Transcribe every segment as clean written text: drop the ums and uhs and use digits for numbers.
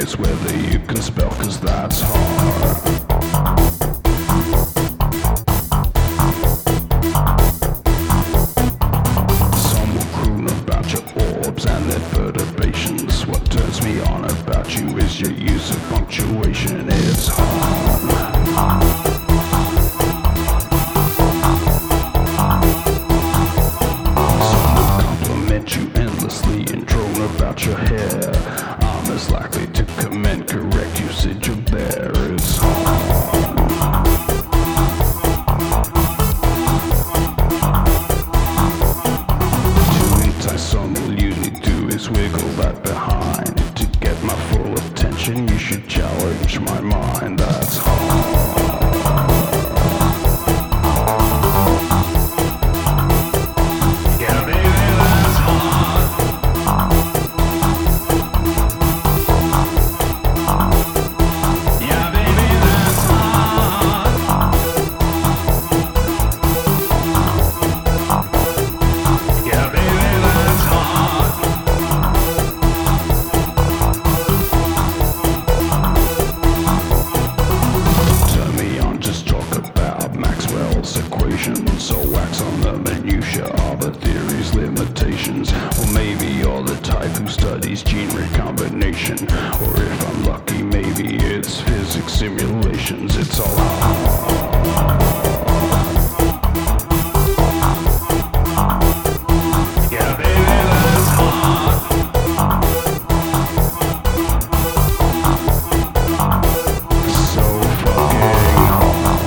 is whether you can spell, 'cause that's hard. Some will croon about your orbs and their perturbations. What turns me on about you is your use of punctuation. It's hard. About your hair, I'm as likely to commend correct usage of there. It's hard. To entice some, all you need to do is wiggle that behind. To get my full attention, you should challenge my mind. That's hard. So wax on the minutiae of a theory's limitations. Or maybe you're the type who studies gene recombination. Or if I'm lucky, maybe it's physics simulations. It's all hard. Yeah, baby, that's hard. So fucking hard.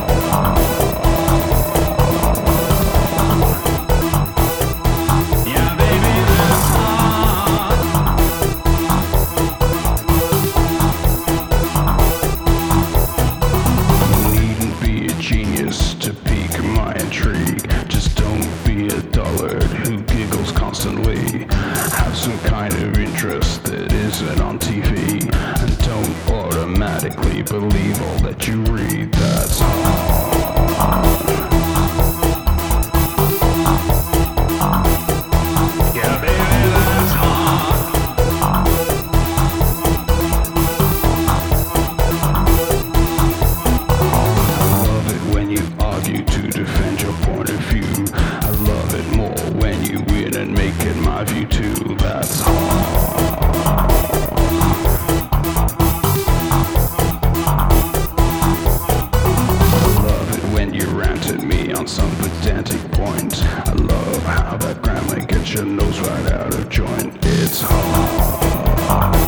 To pique my intrigue, just don't be a dullard who giggles constantly. Have some kind of interest that isn't on TV, and don't automatically believe all that you read. That's hard. Yeah, baby, that's hard. To defend your point of view, I love it more when you win and make it my view too. That's hard. I love it when you rant at me on some pedantic point. I love how that grammar gets your nose right out of joint. It's hard.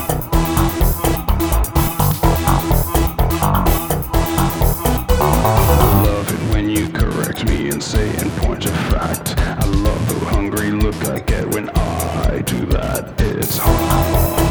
Me and say in point of fact, I love the hungry look I get when I do that. It's hard.